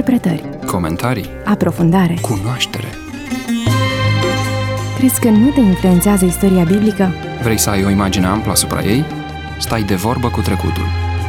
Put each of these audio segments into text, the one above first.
Interpretări, comentarii, aprofundare. cunoaștere. Crezi că nu te influențează istoria biblică? Vrei să ai o imagine amplă asupra ei? Stai de vorbă cu trecutul.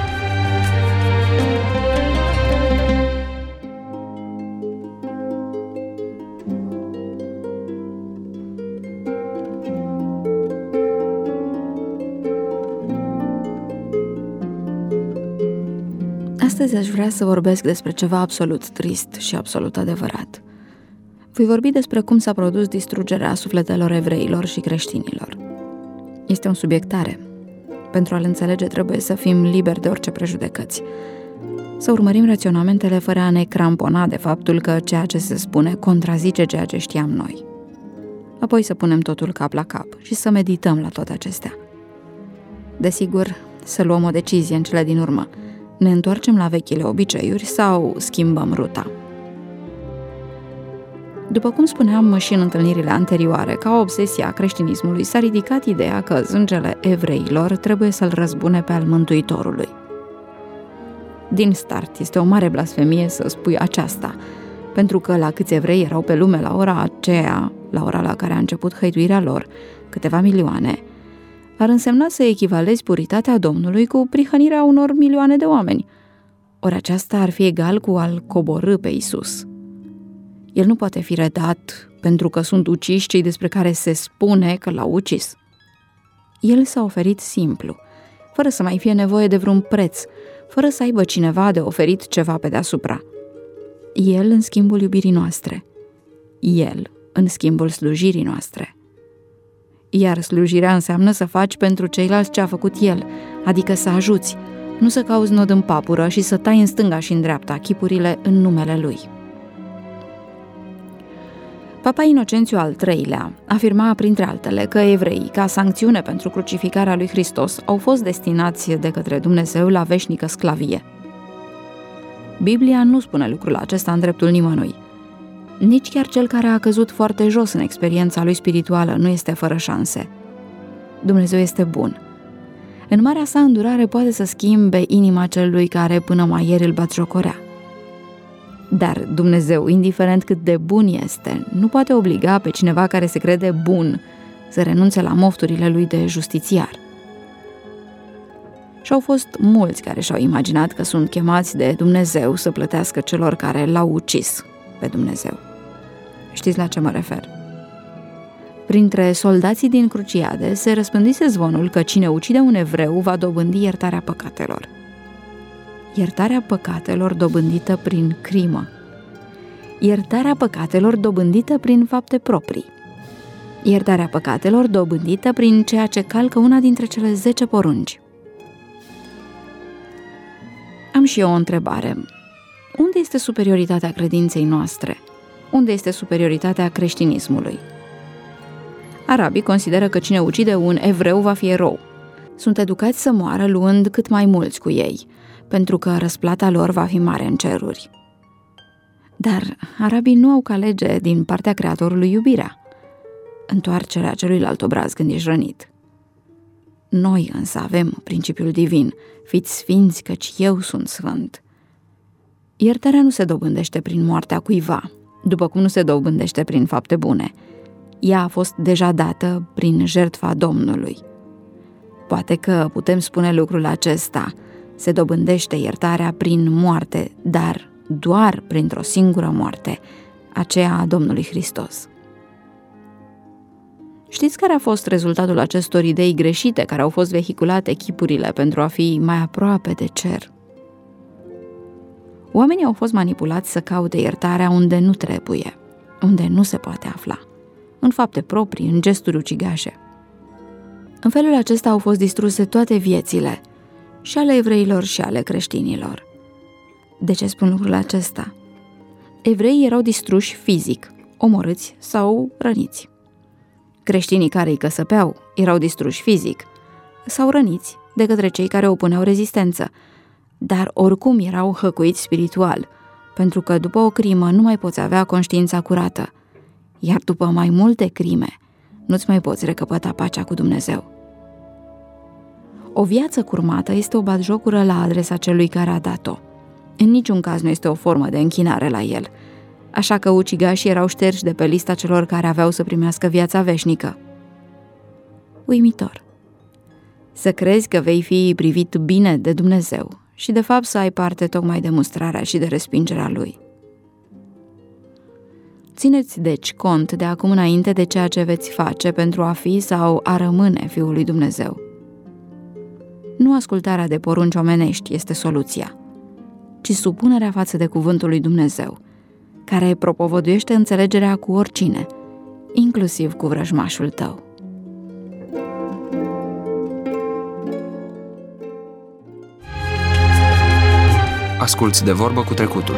Astăzi aș vrea să vorbesc despre ceva absolut trist și absolut adevărat. Voi vorbi despre cum s-a produs distrugerea sufletelor evreilor și creștinilor. Este un subiect tare. Pentru a-l înțelege trebuie să fim liberi de orice prejudecăți. Să urmărim raționamentele fără a ne crampona de faptul că ceea ce se spune contrazice ceea ce știam noi. Apoi să punem totul cap la cap și să medităm la toate acestea. Desigur, să luăm o decizie în cele din urmă. Ne întoarcem la vechile obiceiuri sau schimbăm ruta? După cum spuneam și în întâlnirile anterioare, ca obsesia creștinismului s-a ridicat ideea că sângele evreilor trebuie să-l răzbune pe al Mântuitorului. Din start, este o mare blasfemie să spui aceasta, pentru că la câți evrei erau pe lume la ora aceea, la ora la care a început hăituirea lor, câteva milioane, ar însemna să echivalezi puritatea Domnului cu prihănirea unor milioane de oameni. Ori aceasta ar fi egal cu a-l coborî pe Iisus. El nu poate fi redat pentru că sunt uciși cei despre care se spune că l-au ucis. El s-a oferit simplu, fără să mai fie nevoie de vreun preț, fără să aibă cineva de oferit ceva pe deasupra. El în schimbul iubirii noastre. El în schimbul slujirii noastre. Iar slujirea înseamnă să faci pentru ceilalți ce a făcut El, adică să ajuți, nu să cauți nod în papură și să tai în stânga și în dreapta chipurile în numele Lui. Papa Inocențiu al III-lea afirma, printre altele, că evreii, ca sancțiune pentru crucificarea lui Hristos, au fost destinați de către Dumnezeu la veșnică sclavie. Biblia nu spune lucrul acesta în dreptul nimănui. Nici chiar cel care a căzut foarte jos în experiența lui spirituală nu este fără șanse. Dumnezeu este bun. În marea sa îndurare poate să schimbe inima celui care până mai ieri îl batjocorea. Dar Dumnezeu, indiferent cât de bun este, nu poate obliga pe cineva care se crede bun să renunțe la mofturile lui de justițiar. Și au fost mulți care și-au imaginat că sunt chemați de Dumnezeu să plătească celor care l-au ucis pe Dumnezeu. Știți la ce mă refer? Printre soldații din Cruciade se răspândise zvonul că cine ucide un evreu va dobândi iertarea păcatelor. Iertarea păcatelor dobândită prin crimă. Iertarea păcatelor dobândită prin fapte proprii. Iertarea păcatelor dobândită prin ceea ce calcă una dintre cele 10 porunci. Am și eu o întrebare. Unde este superioritatea credinței noastre? Unde este superioritatea creștinismului? Arabii consideră că cine ucide un evreu va fi erou. Sunt educați să moară luând cât mai mulți cu ei, pentru că răsplata lor va fi mare în ceruri. Dar arabii nu au ca lege din partea Creatorului iubirea, întoarcerea celuilalt obraz când ești rănit. Noi însă avem principiul divin, fiți sfinți căci eu sunt sfânt. Iertarea nu se dobândește prin moartea cuiva, după cum nu se dobândește prin fapte bune. Ea a fost deja dată prin jertfa Domnului. Poate că putem spune lucrul acesta, se dobândește iertarea prin moarte, dar doar printr-o singură moarte, aceea a Domnului Hristos. Știți care a fost rezultatul acestor idei greșite care au fost vehiculate chipurile pentru a fi mai aproape de cer? Oamenii au fost manipulați să caute iertarea unde nu trebuie, unde nu se poate afla, în fapte proprii, în gesturi ucigașe. În felul acesta au fost distruse toate viețile, și ale evreilor și ale creștinilor. De ce spun lucrul acesta? Evreii erau distruși fizic, omorâți sau răniți. Creștinii care îi căsăpeau erau distruși fizic sau răniți de către cei care opuneau rezistență, dar oricum erau hăcuiți spiritual, pentru că după o crimă nu mai poți avea conștiința curată, iar după mai multe crime nu-ți mai poți recăpăta pacea cu Dumnezeu. O viață curmată este o batjocură la adresa celui care a dat-o. În niciun caz nu este o formă de închinare la el, așa că ucigașii erau șterși de pe lista celor care aveau să primească viața veșnică. Uimitor! Să crezi că vei fi privit bine de Dumnezeu și de fapt să ai parte tocmai de mustrarea și de respingerea Lui. Țineți deci cont de acum înainte de ceea ce veți face pentru a fi sau a rămâne Fiul lui Dumnezeu. Nu ascultarea de porunci omenești este soluția, ci supunerea față de cuvântul lui Dumnezeu, care propovăduiește înțelegerea cu oricine, inclusiv cu vrăjmașul tău. Asculți De vorbă cu trecutul.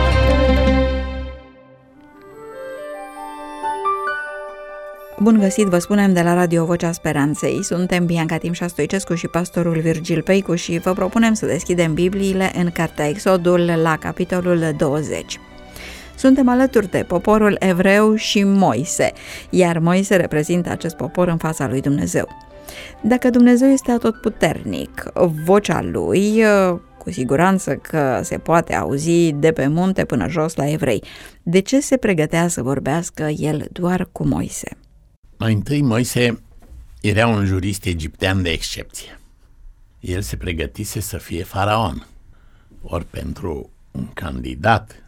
Bun găsit, vă spunem de la Radio Vocea Speranței. Suntem Bianca Timșa Stoicescu și pastorul Virgil Peicu și vă propunem să deschidem Bibliile în cartea Exodul la capitolul 20. Suntem alături de poporul evreu și Moise, iar Moise reprezintă acest popor în fața lui Dumnezeu. Dacă Dumnezeu este atotputernic, vocea lui cu siguranță că se poate auzi de pe munte până jos la evrei. De ce se pregătea să vorbească el doar cu Moise? Mai întâi, Moise era un jurist egiptean de excepție. El se pregătise să fie faraon. Ori pentru un candidat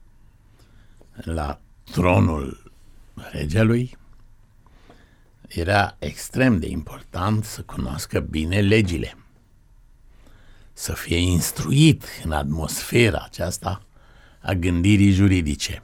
la tronul regelui, era extrem de important să cunoască bine legile, să fie instruit în atmosfera aceasta a gândirii juridice.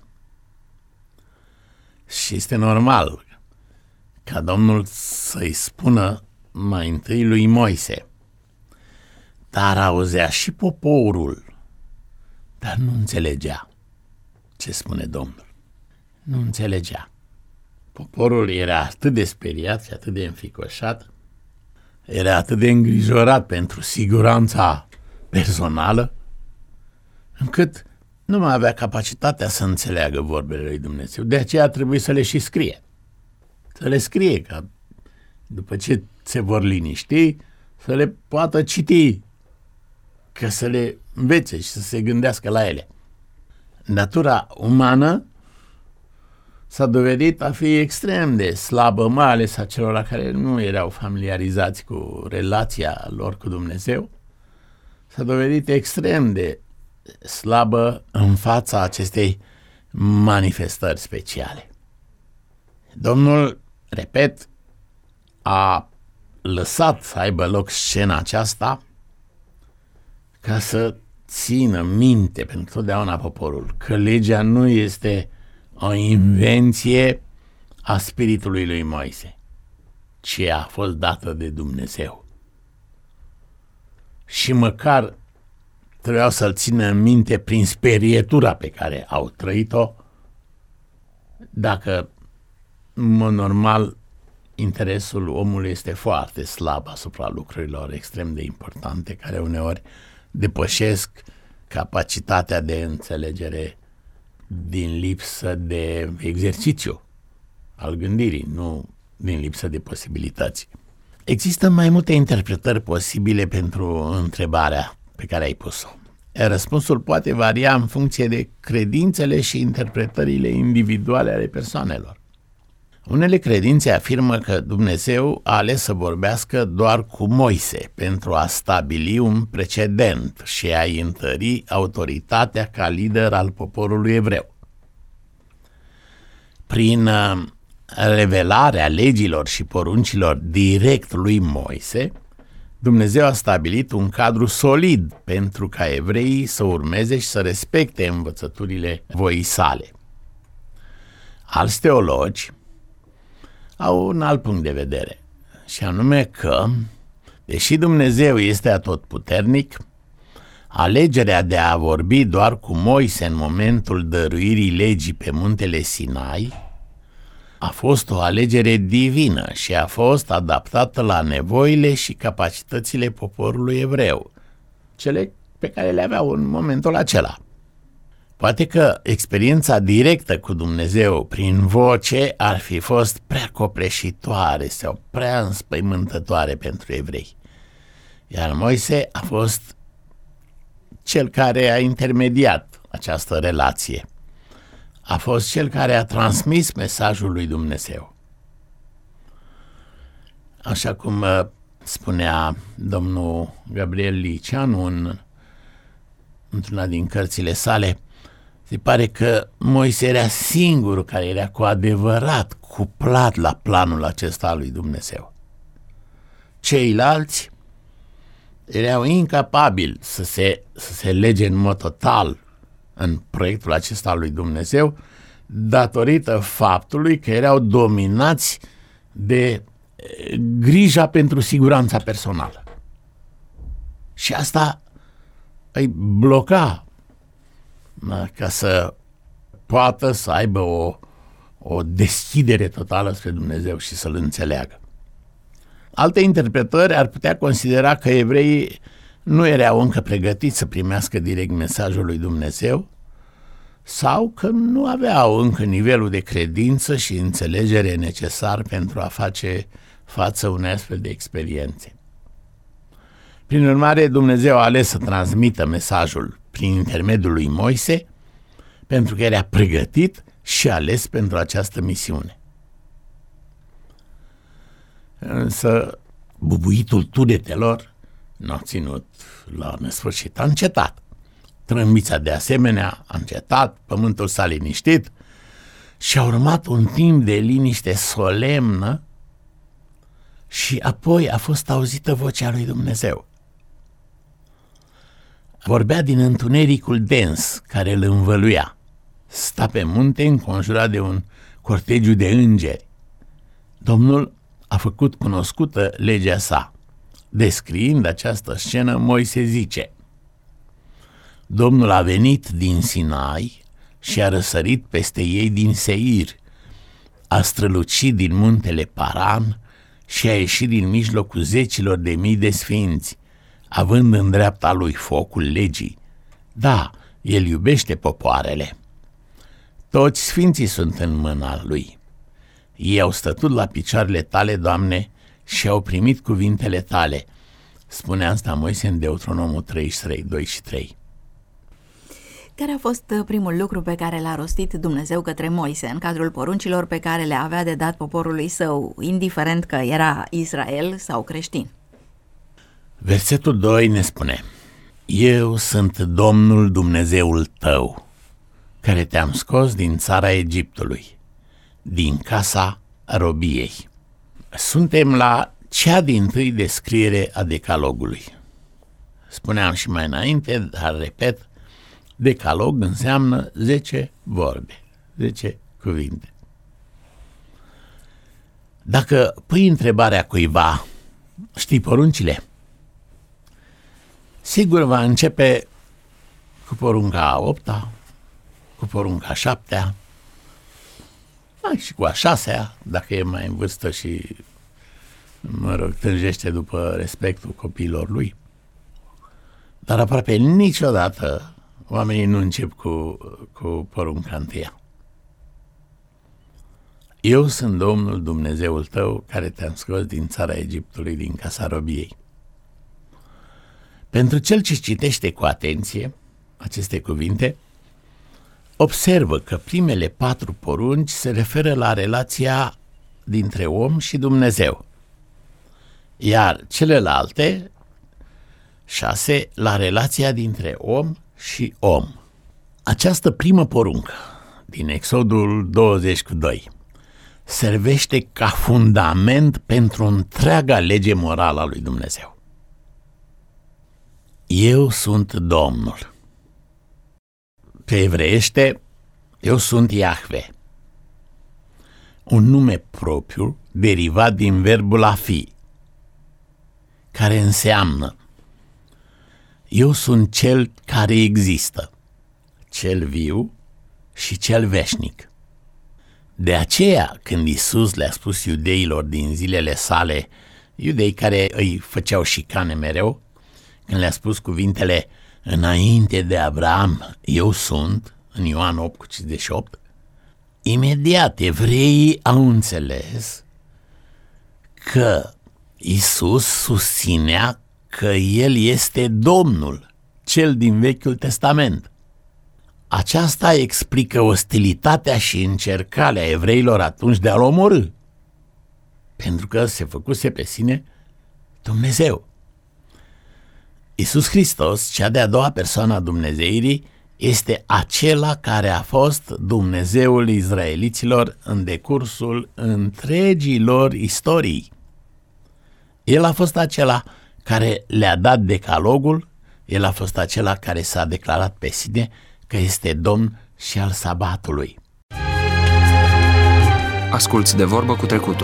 Și este normal ca Domnul să-i spună mai întâi lui Moise, dar auzea și poporul, dar nu înțelegea ce spune Domnul. Nu înțelegea. Poporul era atât de speriat și atât de înfricoșat, era atât de îngrijorat pentru siguranța personală, încât nu mai avea capacitatea să înțeleagă vorbele lui Dumnezeu. De aceea trebuie să le și scrie. Să le scrie, ca după ce se vor liniști, să le poată citi, ca să le învețe și să se gândească la ele. Natura umană s-a dovedit a fi extrem de slabă, mai ales a celor care nu erau familiarizați cu relația lor cu Dumnezeu. S-a dovedit extrem de slabă în fața acestei manifestări speciale. Domnul, repet, a lăsat să aibă loc scena aceasta ca să țină minte pentru totdeauna poporul că legea nu este o invenție a spiritului lui Moise, ci a fost dată de Dumnezeu. Și măcar trebuiau să-l țină în minte prin sperietura pe care au trăit-o, dacă, în mod normal, interesul omului este foarte slab asupra lucrurilor extrem de importante, care uneori depășesc capacitatea de înțelegere din lipsă de exercițiu al gândirii, nu din lipsă de posibilități. Există mai multe interpretări posibile pentru întrebarea pe care ai pus-o. Răspunsul poate varia în funcție de credințele și interpretările individuale ale persoanelor. Unele credințe afirmă că Dumnezeu a ales să vorbească doar cu Moise pentru a stabili un precedent și a-i întări autoritatea ca lider al poporului evreu. Prin revelarea legilor și poruncilor direct lui Moise, Dumnezeu a stabilit un cadru solid pentru ca evreii să urmeze și să respecte învățăturile voii sale. Alți teologi au un alt punct de vedere, și anume că, deși Dumnezeu este atotputernic, alegerea de a vorbi doar cu Moise în momentul dăruirii legii pe muntele Sinai a fost o alegere divină și a fost adaptată la nevoile și capacitățile poporului evreu, cele pe care le aveau în momentul acela. Poate că experiența directă cu Dumnezeu prin voce ar fi fost prea copleșitoare sau prea înspăimântătoare pentru evrei, iar Moise a fost cel care a intermediat această relație. A fost cel care a transmis mesajul lui Dumnezeu. Așa cum spunea domnul Gabriel Liceanu într-una din cărțile sale, se pare că Moise era singurul care era cu adevărat cuplat la planul acesta al lui Dumnezeu. Ceilalți erau incapabili să se lege în mod total în proiectul acesta al lui Dumnezeu, datorită faptului că erau dominați de grija pentru siguranța personală. Și asta îi bloca ca să poată să aibă o deschidere totală spre Dumnezeu și să-L înțeleagă. Alte interpretări ar putea considera că evreii nu erau încă pregătiți să primească direct mesajul lui Dumnezeu sau că nu aveau încă nivelul de credință și înțelegere necesar pentru a face față unei astfel de experiențe. Prin urmare, Dumnezeu a ales să transmită mesajul prin intermediul lui Moise, pentru că era pregătit și ales pentru această misiune. Însă bubuitul tunetelor n-a ținut la nesfârșit, a încetat. Trâmbița de asemenea a încetat, pământul s-a liniștit și a urmat un timp de liniște solemnă și apoi a fost auzită vocea lui Dumnezeu. Vorbea din întunericul dens care îl învăluia. Sta pe munte înconjurat de un cortegiu de îngeri. Domnul a făcut cunoscută legea sa. Descriind această scenă, Moise zice: Domnul a venit din Sinai și a răsărit peste ei din Seir, a strălucit din muntele Paran și a ieșit din mijlocul zecilor de mii de sfinți, având în dreapta lui focul legii. Da, el iubește popoarele. Toți sfinții sunt în mâna lui. Ei au stătut la picioarele tale, Doamne, și au primit cuvintele tale. Spune asta Moise în Deuteronomul 33, 2 și 3. Care a fost primul lucru pe care l-a rostit Dumnezeu către Moise în cadrul poruncilor pe care le avea de dat poporului său, indiferent că era Israel sau creștin? Versetul 2 ne spune: Eu sunt Domnul Dumnezeul tău, care te-am scos din țara Egiptului, din casa robiei. Suntem la cea dintâi descriere a decalogului. Spuneam și mai înainte, dar repet, decalog înseamnă 10 vorbe, 10 cuvinte. Dacă pui întrebarea cuiva, știi poruncile? Sigur va începe cu porunca a 8-a, cu porunca a 7-a, și cu a 6-a, dacă e mai în vârstă și, tânjește după respectul copiilor lui. Dar aproape niciodată oamenii nu încep cu porunca întâia. Eu sunt Domnul Dumnezeul tău care te-am scos din țara Egiptului, din casa robiei. Pentru cel ce citește cu atenție aceste cuvinte, observă că primele 4 porunci se referă la relația dintre om și Dumnezeu, iar celelalte 6 la relația dintre om și om. Această primă poruncă din Exodul 22 servește ca fundament pentru întreaga lege morală a lui Dumnezeu. Eu sunt Domnul. Pe evreiește, eu sunt Iahve, un nume propriu derivat din verbul a fi, care înseamnă eu sunt cel care există, cel viu și cel veșnic. De aceea, când Iisus le-a spus iudeilor din zilele sale, iudei care îi făceau șicane mereu, când le-a spus cuvintele înainte de Avram, eu sunt, în Ioan 8,58, imediat evreii au înțeles că Iisus susținea că El este Domnul, cel din Vechiul Testament. Aceasta explică ostilitatea și încercarea evreilor atunci de a-l omorî, pentru că se făcuse pe sine Dumnezeu. Iisus Hristos, cea de-a doua persoană a Dumnezeirii, este acela care a fost Dumnezeul izraeliților în decursul întregii lor istorii. El a fost acela care le-a dat decalogul, el a fost acela care s-a declarat pe sine că este Domn și al sabatului. Asculți De Vorbă cu Trecutul.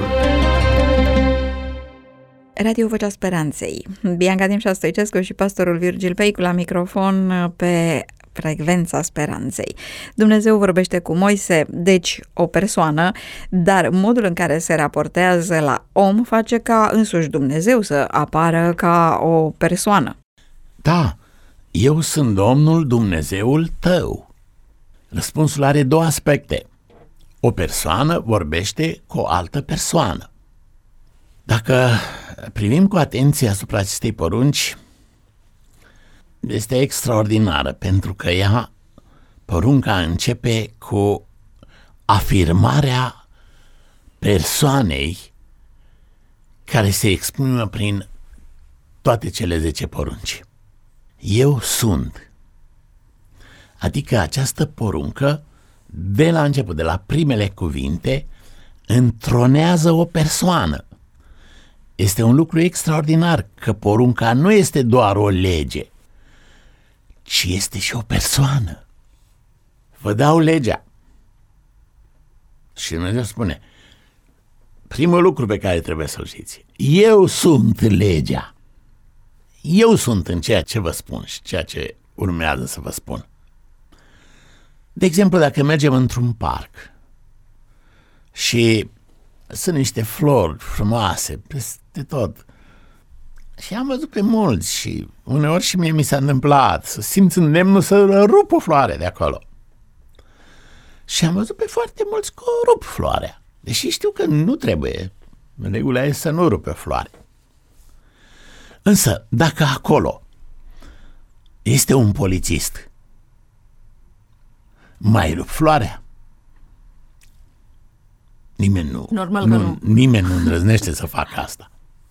Radio Vocea Speranței. Bianca Dimșa Stoicescu și pastorul Virgil Peicu la microfon pe Frecvența Speranței. Dumnezeu vorbește cu Moise, deci o persoană, dar modul în care se raportează la om face ca însuși Dumnezeu să apară ca o persoană. Da, eu sunt Domnul Dumnezeul tău. Răspunsul are două aspecte. O persoană vorbește cu o altă persoană. Dacă privim cu atenție asupra acestei porunci, este extraordinară, pentru că porunca începe cu afirmarea persoanei care se exprimă prin toate cele 10 porunci. Eu sunt. Adică această poruncă, de la început, de la primele cuvinte, întronează o persoană. Este un lucru extraordinar că porunca nu este doar o lege, ci este și o persoană. Vă dau legea. Și Dumnezeu spune, primul lucru pe care trebuie să-l știți, eu sunt legea. Eu sunt în ceea ce vă spun și ceea ce urmează să vă spun. De exemplu, dacă mergem într-un parc și sunt niște flori frumoase peste tot și am văzut pe mulți și uneori și mie mi s-a întâmplat să simt îndemnul să rup o floare de acolo. Și am văzut pe foarte mulți că rup floarea, deși știu că nu trebuie, regula e să nu rupe o floare. Însă, dacă acolo este un polițist, mai rup floarea? Nimeni nu îndrăznește să facă asta.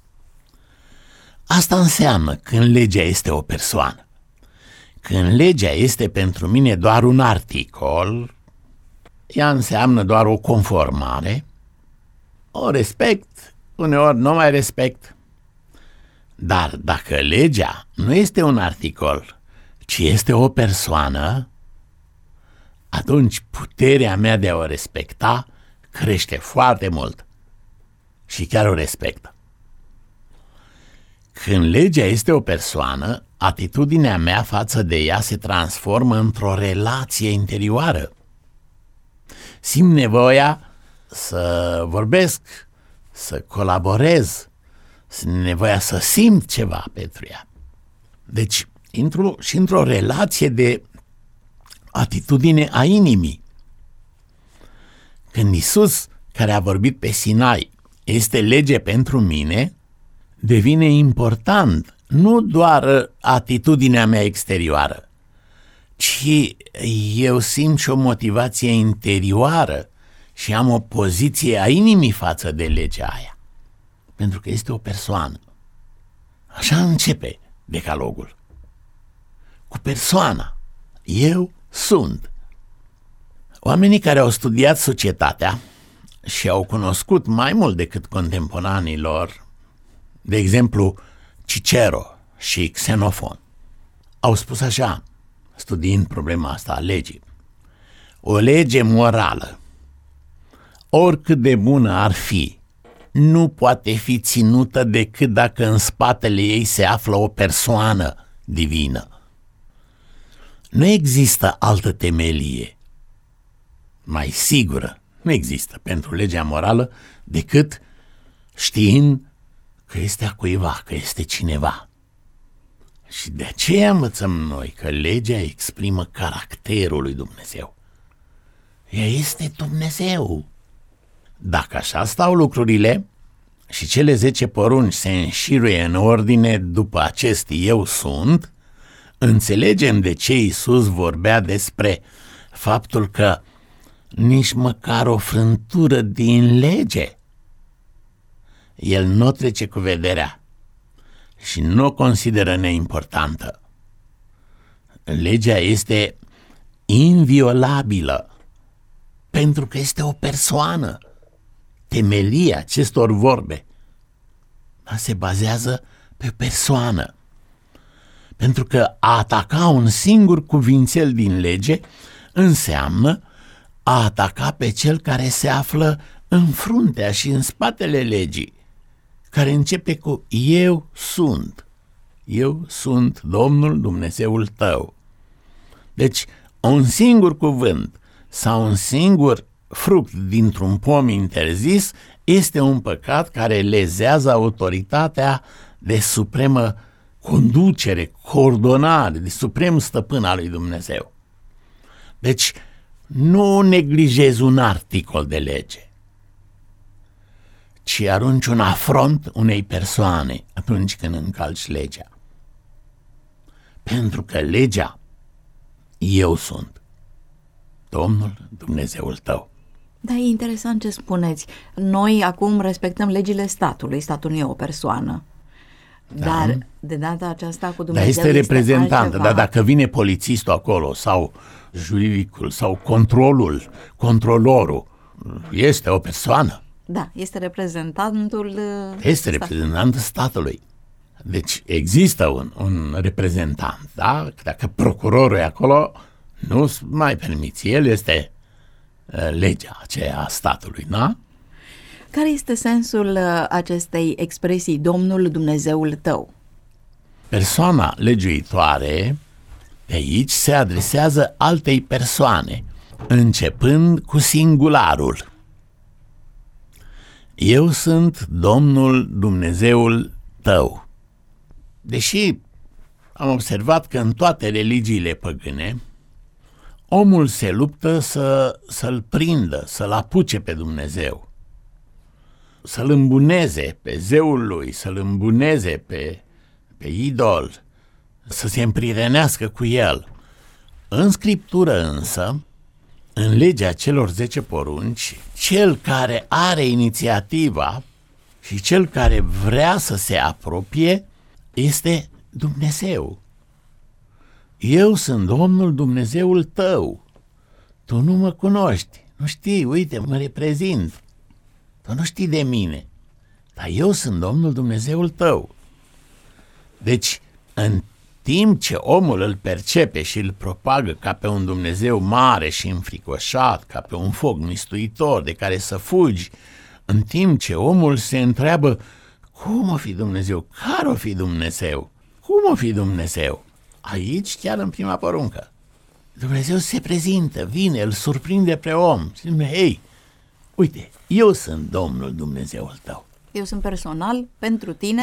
Asta înseamnă când legea este o persoană. Când legea este pentru mine doar un articol, ea înseamnă doar o conformare, o respect, uneori nu mai respect. Dar dacă legea nu este un articol, ci este o persoană, atunci puterea mea de a o respecta crește foarte mult și chiar o respectă. Când legea este o persoană, atitudinea mea față de ea se transformă într-o relație interioară. Simt nevoia să vorbesc, să colaborez, simt nevoia să simt ceva pentru ea. Deci, intru și într-o relație de atitudine a inimii. Când Iisus, care a vorbit pe Sinai, este lege pentru mine, devine important nu doar atitudinea mea exterioară, ci eu simt și o motivație interioară și am o poziție a inimii față de legea aia, pentru că este o persoană. Așa începe decalogul. Cu persoana. Eu sunt. Oamenii care au studiat societatea și au cunoscut mai mult decât contemporanii lor, de exemplu Cicero și Xenofon, au spus așa, studiind problema asta a legii: o lege morală, oricât de bună ar fi, nu poate fi ținută decât dacă în spatele ei se află o persoană divină. Nu există altă temelie mai sigură, nu există pentru legea morală decât știind că este a cuiva, că este cineva. Și de aceea învățăm noi că legea exprimă caracterul lui Dumnezeu. Ea este Dumnezeu. Dacă așa stau lucrurile și cele 10 porunci se înșiruie în ordine după acest eu sunt, înțelegem de ce Iisus vorbea despre faptul că nici măcar o frântură din lege El nu trece cu vederea și nu o consideră neimportantă. Legea este inviolabilă pentru că este o persoană. Temelia acestor vorbe se bazează pe persoană. Pentru că a ataca un singur cuvințel din lege înseamnă a ataca pe cel care se află în fruntea și în spatele legii, care începe cu eu sunt Domnul Dumnezeul tău. Deci, un singur cuvânt sau un singur fruct dintr-un pom interzis este un păcat care lezează autoritatea de supremă conducere, coordonare, de suprem stăpân al lui Dumnezeu. Deci, nu neglijezi un articol de lege, ci arunci un afront unei persoane atunci când încalci legea. Pentru că legea, eu sunt Domnul Dumnezeul tău. Da, e interesant ce spuneți. Noi acum respectăm legile statului. Statul nu e o persoană. Da. Dar de data aceasta cu Dumnezeu este reprezentantă. altceva. Dar dacă vine polițistul acolo sau juridicul sau controlorul, este o persoană. Da, este reprezentantul... Este reprezentantul statului. Deci există un reprezentant, da? Dacă procurorul e acolo, nu mai permiți. El este legea aceea a statului, da? Care este sensul acestei expresii, Domnul Dumnezeul tău? Persoana legiuitoare de aici se adresează altei persoane, începând cu singularul. Eu sunt Domnul Dumnezeul tău. Deși am observat că în toate religiile păgâne, omul se luptă să-l prindă, să-l apuce pe Dumnezeu, să-l îmbuneze pe zeul lui, să-l îmbuneze pe idol, să se împrietenească cu el. În Scriptură însă, în legea celor 10 porunci, cel care are inițiativa și cel care vrea să se apropie este Dumnezeu. Eu sunt Domnul Dumnezeul tău. Tu nu mă cunoști, nu știi, uite, mă reprezint. Tu nu știi de mine, dar eu sunt Domnul Dumnezeul tău. Deci, în timp ce omul îl percepe și îl propagă ca pe un Dumnezeu mare și înfricoșat, ca pe un foc mistuitor de care să fugi, în timp ce omul se întreabă cum o fi Dumnezeu, care o fi Dumnezeu, cum o fi Dumnezeu, aici chiar în prima poruncă, Dumnezeu se prezintă, vine, îl surprinde pe om și spune, hei, uite, eu sunt Domnul Dumnezeul tău. Eu sunt personal pentru tine.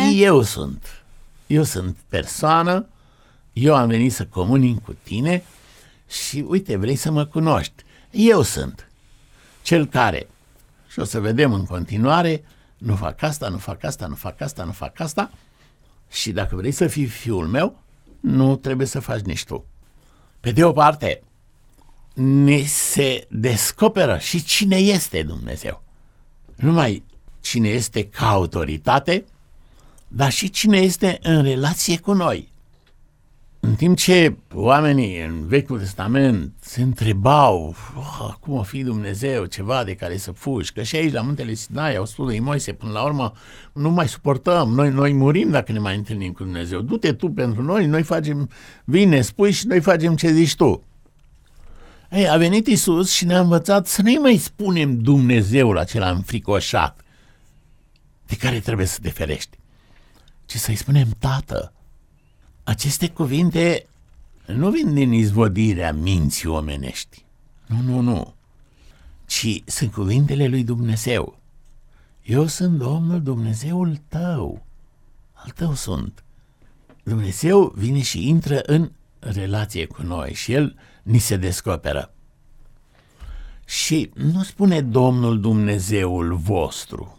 Eu sunt persoană, eu am venit să comunic cu tine și uite, vrei să mă cunoști. Eu sunt cel care, și o să vedem în continuare, nu fac asta, nu fac asta, nu fac asta, nu fac asta și dacă vrei să fii fiul meu, nu trebuie să faci nici tu. Pe de o parte, ne se descoperă și cine este Dumnezeu. Nu numai cine este ca autoritate, dar și cine este în relație cu noi. În timp ce oamenii în Vechiul Testament se întrebau cum o fi Dumnezeu, ceva de care să fugi, că și aici la muntele Sinai au spus lui Moise, până la urmă nu mai suportăm, noi murim dacă ne mai întâlnim cu Dumnezeu, du-te tu pentru noi facem, vine, spui și noi facem ce zici tu. Ei, a venit Iisus și ne-a învățat să nu-i mai spunem Dumnezeul acela înfricoșat de care trebuie să te ferești, ci să-i spunem Tată. Aceste cuvinte nu vin din izvodirea minții omenești. Nu. Ci sunt cuvintele lui Dumnezeu. Eu sunt Domnul Dumnezeul tău. Al tău sunt. Dumnezeu vine și intră în relație cu noi și El ni se descoperă. Și nu spune Domnul Dumnezeul vostru,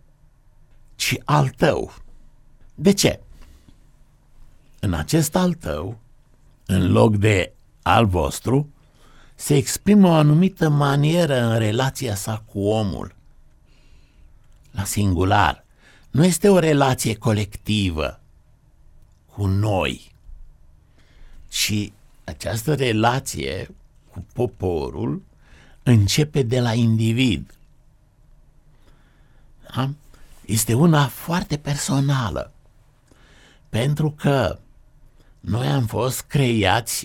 ci al tău. De ce? În acest al tău în loc de al vostru, se exprimă o anumită manieră în relația sa cu omul. La singular. Nu este o relație colectivă cu noi, ci această relație cu poporul începe de la individ. Da? Este una foarte personală, pentru că noi am fost creați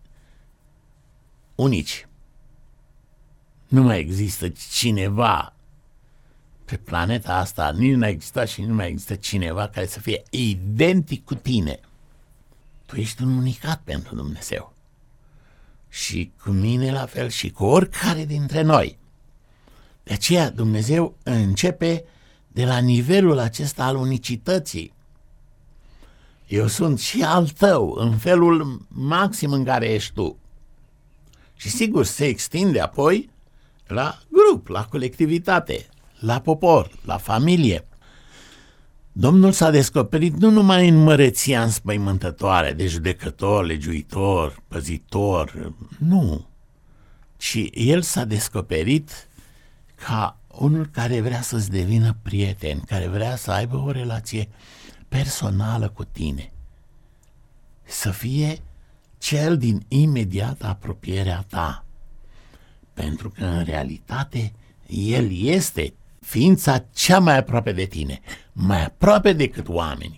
unici. Nu mai există cineva pe planeta asta, nici nu a existat și nu mai există cineva care să fie identic cu tine. Tu ești un unicat pentru Dumnezeu. Și cu mine la fel și cu oricare dintre noi. De aceea Dumnezeu începe de la nivelul acesta al unicității. Eu sunt și al tău în felul maxim în care ești tu. Și sigur se extinde apoi la grup, la colectivitate, la popor, la familie. Domnul s-a descoperit nu numai în măreția înspăimântătoare de judecător, legiuitor, păzitor, nu, ci El s-a descoperit ca unul care vrea să-ți devină prieten, care vrea să aibă o relație personală cu tine, să fie cel din imediată apropierea ta, pentru că în realitate El este ființa cea mai aproape de tine, mai aproape decât oamenii.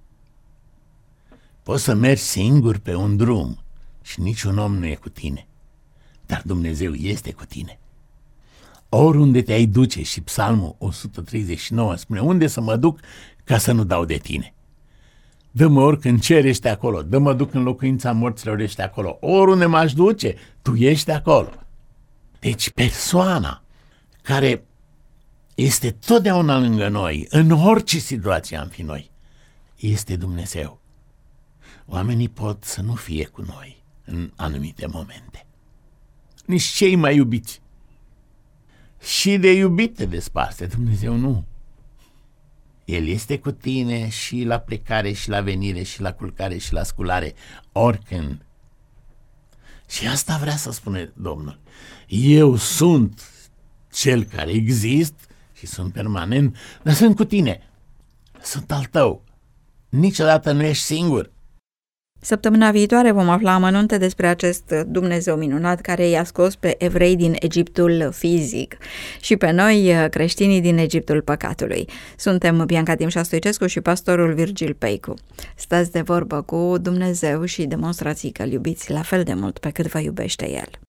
Poți să mergi singur pe un drum și niciun om nu e cu tine, dar Dumnezeu este cu tine. Oriunde te-ai duce, și Psalmul 139 spune, unde să mă duc ca să nu dau de tine? Dă-mă oricând cer, ești acolo, dă-mă duc în locuința morților, ești acolo, oriunde m-aș duce, tu ești acolo. Deci persoana care este totdeauna lângă noi, în orice situație am fi noi, este Dumnezeu. Oamenii pot să nu fie cu noi în anumite momente. Nici cei mai iubiți. Și de iubit te desparte, Dumnezeu nu. El este cu tine și la plecare și la venire și la culcare și la sculare, oricând. Și asta vrea să spune Domnul. Eu sunt cel care exist și sunt permanent, dar sunt cu tine. Sunt al tău. Niciodată nu ești singur. Săptămâna viitoare vom afla amănunte despre acest Dumnezeu minunat care i-a scos pe evrei din Egiptul fizic și pe noi, creștinii, din Egiptul păcatului. Suntem Bianca Timșa Stoicescu și pastorul Virgil Peicu. Stați de vorbă cu Dumnezeu și demonstrați că îl iubiți la fel de mult pe cât vă iubește El.